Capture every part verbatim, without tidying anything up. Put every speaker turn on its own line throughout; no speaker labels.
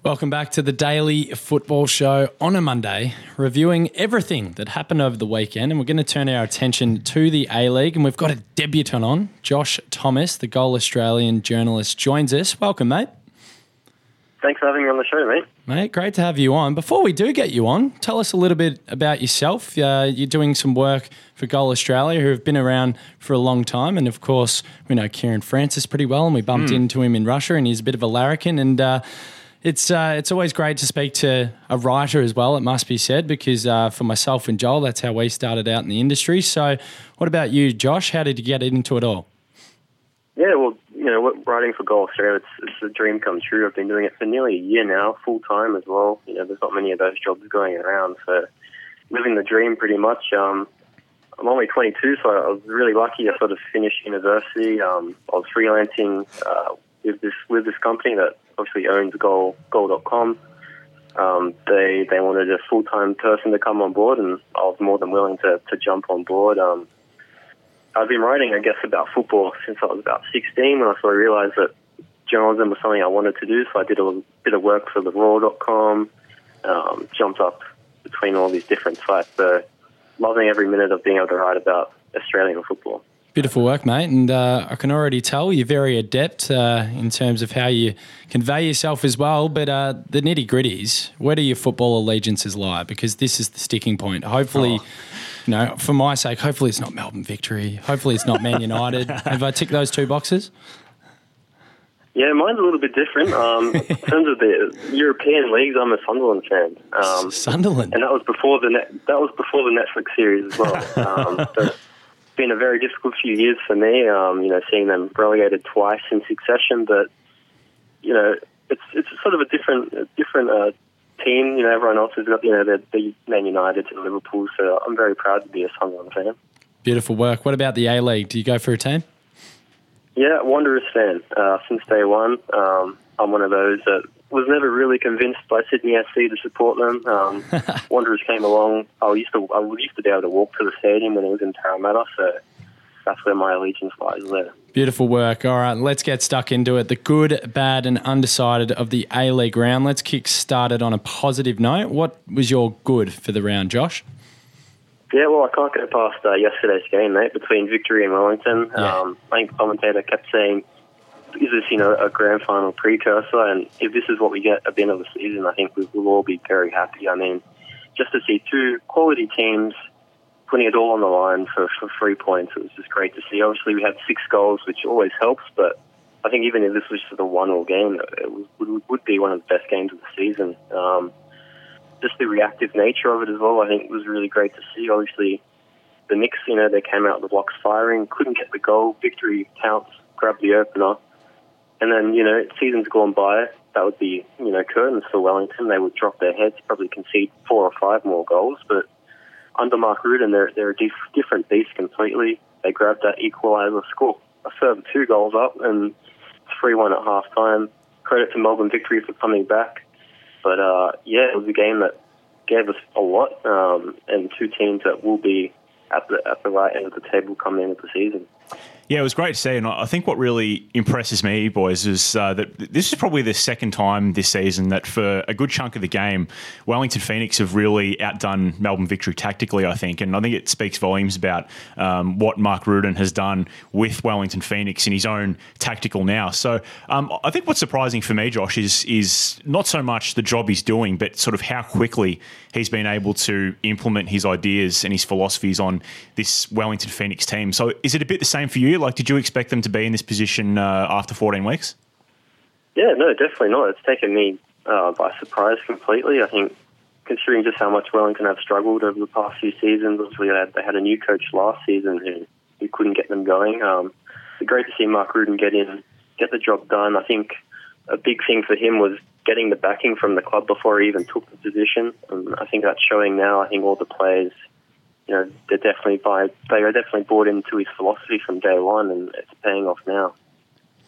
Welcome back to the Daily Football Show on a Monday, reviewing everything that happened over the weekend, and we're going to turn our attention to the A-League, and we've got a debutant on. Josh Thomas, the Goal Australian journalist, joins us. Welcome, mate.
Thanks for having me on the show, mate.
Mate, great to have you on. Before we do get you on, tell us a little bit about yourself. Uh, you're doing some work for Goal Australia, who have been around for a long time, and of course, we know Kieran Francis pretty well, and we bumped mm. into him in Russia, and he's a bit of a larrikin, and uh, It's uh, it's always great to speak to a writer as well, it must be said, because uh, for myself and Joel, that's how we started out in the industry. So what about you, Josh? How did you get into it all?
Yeah, well, you know, writing for Goal Australia, it's, it's a dream come true. I've been doing it for nearly a year now, full-time as well. You know, there's not many of those jobs going around, so living the dream pretty much. Um, I'm only twenty-two, so I was really lucky. I sort of finished university. Um, I was freelancing uh, with this with this company that obviously owns Goal, Goal dot com. Um, they they wanted a full-time person to come on board, and I was more than willing to, to jump on board. Um, I've been writing, I guess, about football since I was about sixteen, when I sort of realised that journalism was something I wanted to do. So I did a little bit of work for the raw dot com, um, jumped up between all these different sites. So loving every minute of being able to write about Australian football.
Beautiful work, mate, and uh, I can already tell you're very adept uh, in terms of how you convey yourself as well, but uh, the nitty-gritties, where do your football allegiances lie? Because this is the sticking point. Hopefully, oh. you know, for my sake, hopefully it's not Melbourne Victory. Hopefully it's not Man United. Have I ticked those two boxes?
Yeah, mine's a little bit different. Um, in terms of the European leagues, I'm a Sunderland fan. Um,
Sunderland?
And that was before the net, that was before the Netflix series as well. Um, so been a very difficult few years for me, um, you know, seeing them relegated twice in succession. But, you know, it's it's sort of a different a different uh, team. You know, everyone else has got, you know, the, the Man United and Liverpool. So I'm very proud to be a Sunderland fan.
Beautiful work. What about the A-League? Do you go for a team?
Yeah, Wanderers fan. Uh, since day one, um, I'm one of those that was never really convinced by Sydney F C to support them. Um, Wanderers came along. I used to I used to be able to walk to the stadium when it was in Parramatta, so that's where my allegiance lies there.
Beautiful work. All right, let's get stuck into it. The good, bad and undecided of the A-League round. Let's kick started on a positive note. What was your good for the round, Josh?
Yeah, well, I can't go past uh, yesterday's game, mate, between Victory and Wellington.
Yeah.
Um, I think the commentator kept saying, is this, you know, a grand final precursor? And if this is what we get at the end of the season, I think we will all be very happy. I mean, just to see two quality teams putting it all on the line for, for three points, it was just great to see. Obviously, we had six goals, which always helps, but I think even if this was just a one-all game, it would, would be one of the best games of the season. Um, just the reactive nature of it as well, I think, was really great to see. Obviously, the Knicks, you know, they came out the blocks firing, couldn't get the goal. Victory counts, grabbed the opener. And then, you know, seasons gone by, that would be, you know, curtains for Wellington. They would drop their heads, probably concede four or five more goals. But under Mark Rudan, they're, they're a diff- different beast completely. They grabbed that equaliser, score a further two goals up, and three one at half-time. Credit to Melbourne Victory for coming back. But, uh, yeah, it was a game that gave us a lot, um, and two teams that will be at the, at the right end of the table coming into the season.
Yeah, it was great to see, and I think what really impresses me, boys, is uh, that this is probably the second time this season that for a good chunk of the game, Wellington Phoenix have really outdone Melbourne Victory tactically, I think, and I think it speaks volumes about um, what Mark Rudan has done with Wellington Phoenix in his own tactical now. So um, I think what's surprising for me, Josh, is is not so much the job he's doing, but sort of how quickly he's been able to implement his ideas and his philosophies on this Wellington Phoenix team. So is it a bit the same for you? Like, did you expect them to be in this position uh, after fourteen weeks?
Yeah, no, definitely not. It's taken me uh, by surprise completely. I think, considering just how much Wellington have struggled over the past few seasons, obviously they had, they had a new coach last season who, who couldn't get them going. Um, it's great to see Mark Rudan get in, get the job done. I think a big thing for him was getting the backing from the club before he even took the position. And I think that's showing now. I think all the players, you know, they're definitely by they are definitely bought into his philosophy from day one, and it's paying off now.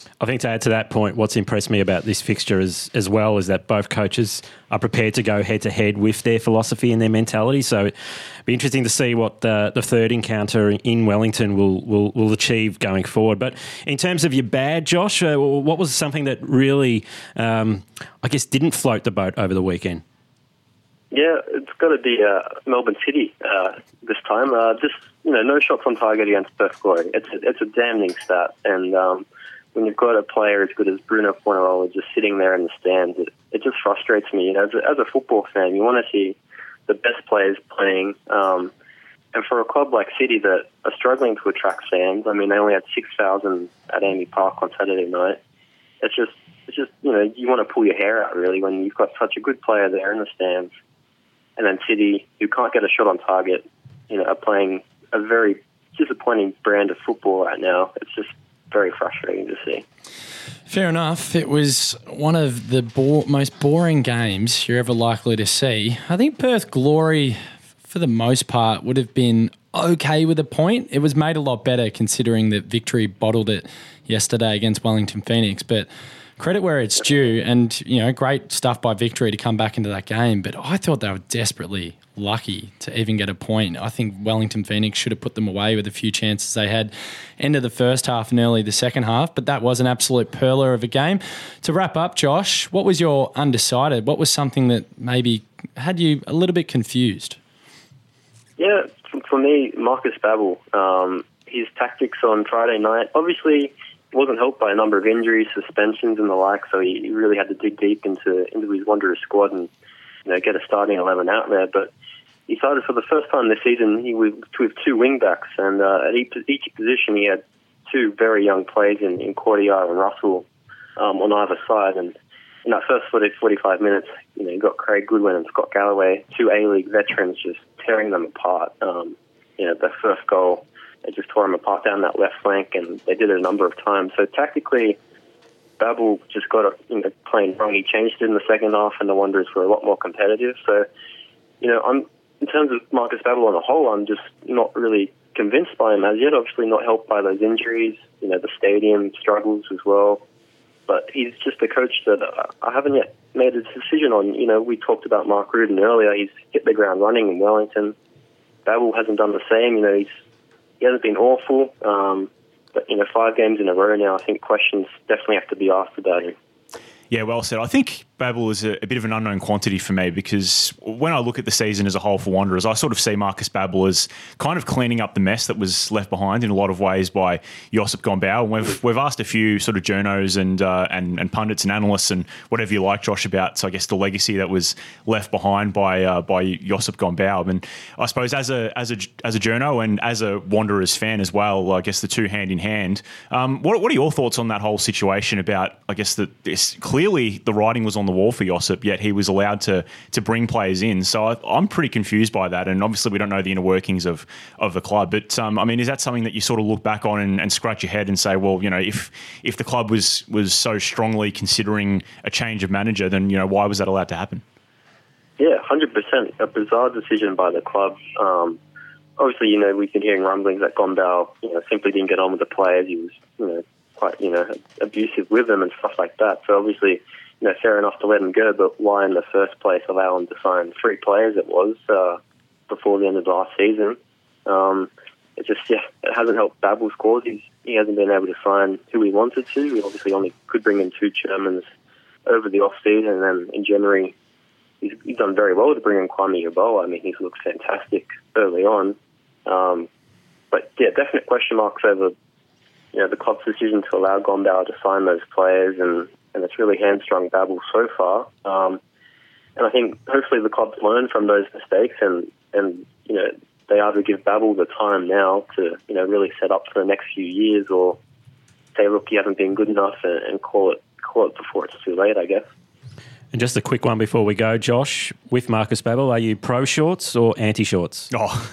I think to add to that point, what's impressed me about this fixture is, as well is that both coaches are prepared to go head-to-head with their philosophy and their mentality. So it'd be interesting to see what the, the third encounter in Wellington will, will, will achieve going forward. But in terms of your bad, Josh, uh, what was something that really, um, I guess, didn't float the boat over the weekend?
Yeah, it's got to be uh, Melbourne City uh, this time. Uh, just, you know, no shots on target against Perth Glory. It's a, it's a damning stat. And um, when you've got a player as good as Bruno Fornaroli just sitting there in the stands, it, it just frustrates me. You know, as a, as a football fan, you want to see the best players playing. Um, and for a club like City that are struggling to attract fans, I mean, they only had six thousand at A A M I Park on Saturday night. It's just, it's just, you know, you want to pull your hair out, really, when you've got such a good player there in the stands. And then City, who can't get a shot on target, you know, are playing a very disappointing brand of football right now. It's just very frustrating to see.
Fair enough. It was one of the bo- most boring games you're ever likely to see. I think Perth Glory, for the most part, would have been okay with a point. It was made a lot better considering that Victory bottled it yesterday against Wellington Phoenix, but credit where it's due, and, you know, great stuff by Victory to come back into that game. But I thought they were desperately lucky to even get a point. I think Wellington Phoenix should have put them away with a few chances they had end of the first half and early the second half, but that was an absolute perler of a game. To wrap up, Josh, what was your undecided? What was something that maybe had you a little bit confused?
Yeah, for me, Marcus Babbel, um, his tactics on Friday night, obviously wasn't helped by a number of injuries, suspensions and the like, so he, he really had to dig deep into into his Wanderers squad and, you know, get a starting eleven out there. But he started for the first time this season he was with two wing backs, and uh, at each, each position he had two very young players in, in Cordier and Russell um, on either side. And in that first forty-five minutes, you know, you got Craig Goodwin and Scott Galloway, two A-League veterans, just tearing them apart. Um, you know, their first goal, they just tore them apart down that left flank, and they did it a number of times. So tactically, Babbel just got it, you know, playing wrong. He changed it in the second half, and the Wanderers were a lot more competitive. So, you know, I'm in terms of Marcus Babbel on the whole, I'm just not really convinced by him as yet. Obviously, not helped by those injuries. You know, the stadium struggles as well. But he's just a coach that I haven't yet made a decision on. You know, we talked about Mark Rudin earlier. He's hit the ground running in Wellington. Babbel hasn't done the same. You know, he's He hasn't been awful, um, but, you know, five games in a row now, I think questions definitely have to be asked about him.
Yeah, well said. I think Babbel is a, a bit of an unknown quantity for me, because when I look at the season as a whole for Wanderers, I sort of see Marcus Babbel as kind of cleaning up the mess that was left behind in a lot of ways by Josip Gombau. And we've we've asked a few sort of journos and uh, and and pundits and analysts and whatever you like, Josh, about, so I guess, the legacy that was left behind by uh, by Josip Gombau. And I suppose as a as a as a journo and as a Wanderers fan as well, I guess the two hand in hand. Um, what what are your thoughts on that whole situation about, I guess, that this clearly the writing was on the wall for Josip, yet he was allowed to to bring players in. So I, I'm pretty confused by that, and obviously we don't know the inner workings of of the club. But um, I mean, is that something that you sort of look back on and, and scratch your head and say, well, you know, if if the club was was so strongly considering a change of manager, then, you know, why was that allowed to happen?
Yeah, one hundred percent. A bizarre decision by the club. Um, obviously, you know, we've been hearing rumblings that Gombau, you know, simply didn't get on with the players. He was, you know, quite, you know, abusive with them and stuff like that. So obviously, you know, fair enough to let him go, but why in the first place allow him to sign three players it was uh, before the end of the last season? Um, it just, yeah, it hasn't helped Babbel's cause. He's, he hasn't been able to sign who he wanted to. We obviously only could bring in two Germans over the off-season, and then in January, he's, he's done very well to bring in Kwame Yeboah. I mean, he's looked fantastic early on. Um, but, yeah, definite question marks over, you know, the club's decision to allow Gombau to sign those players, and, and it's really hamstrung Babbel so far. Um, and I think hopefully the club's learned from those mistakes, and, and you know, they either give Babbel the time now to, you know, really set up for the next few years, or say, look, you haven't been good enough, and, and call it call it before it's too late, I guess.
And just a quick one before we go, Josh, with Marcus Babbel, are you pro shorts or anti shorts?
Oh.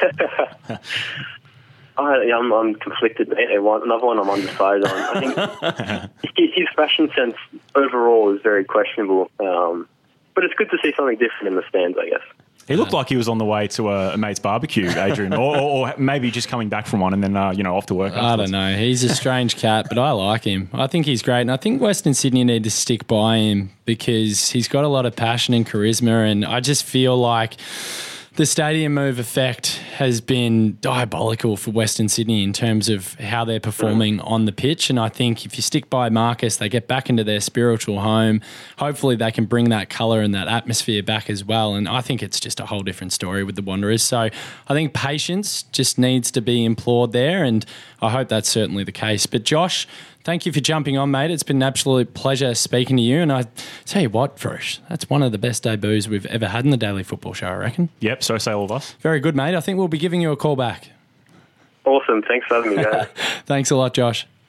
I, I'm, I'm conflicted, mate. Another one I'm undecided on. I think his fashion sense overall is very questionable, um, but it's good to see something different in the stands, I guess.
He looked like he was on the way to a, a mate's barbecue, Adrian, or, or, or maybe just coming back from one and then, uh, you know, off to work.
I don't know. He's a strange cat, but I like him. I think he's great. And I think Western Sydney need to stick by him because he's got a lot of passion and charisma. And I just feel like the stadium move effect has been diabolical for Western Sydney in terms of how they're performing on the pitch. And I think if you stick by Marcus, they get back into their spiritual home. Hopefully they can bring that colour and that atmosphere back as well. And I think it's just a whole different story with the Wanderers. So I think patience just needs to be implored there. And I hope that's certainly the case. But Josh, thank you for jumping on, mate. It's been an absolute pleasure speaking to you. And I tell you what, Frush, that's one of the best debuts we've ever had in the Daily Football Show, I reckon.
Yep, so say all of us.
Very good, mate. I think we'll be giving you a call back.
Awesome. Thanks for having me, guys.
Thanks a lot, Josh.